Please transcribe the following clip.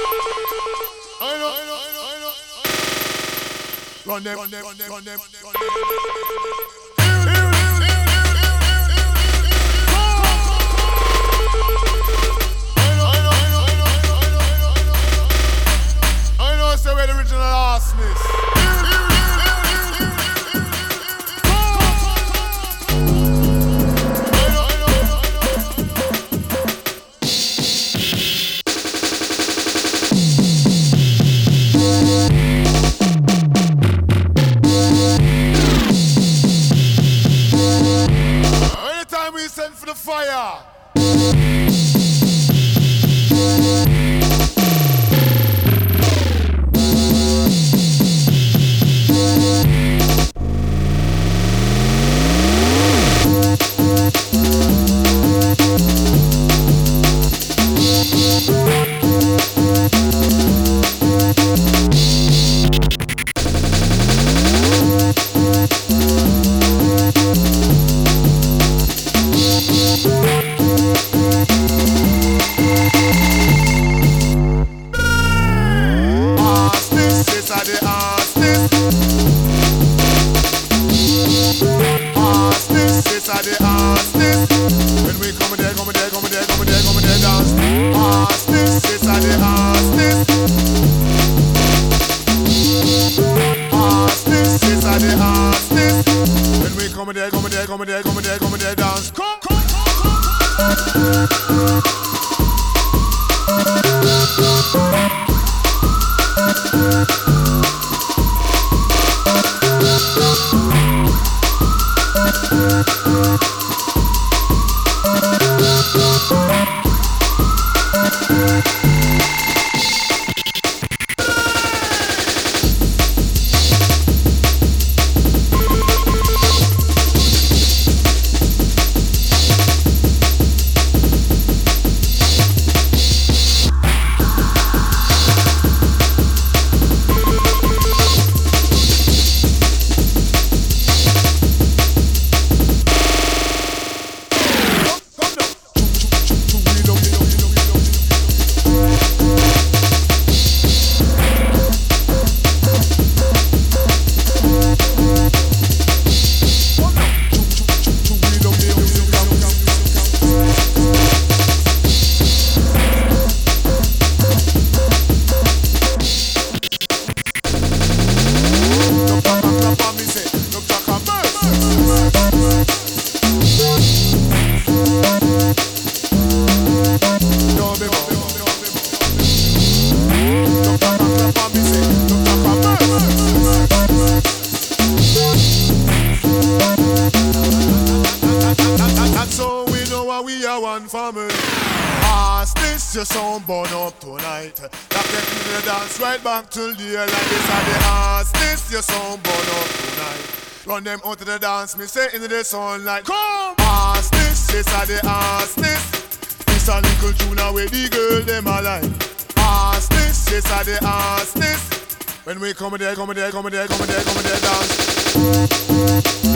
Run them, run them, run them, run them, run them. I know, say where the original arsonist. For the fire. Come there, dance. Come. Your sound burn up tonight. That take me to dance right back till the air like this and the arsonist. Your sound burn up tonight. Run them out to the dance, me say into the sunlight. Come! Arsonist, this are the arsonist. This a little tune where the girl them alive. Arsonist, this are the arsonist. When we come there, dance.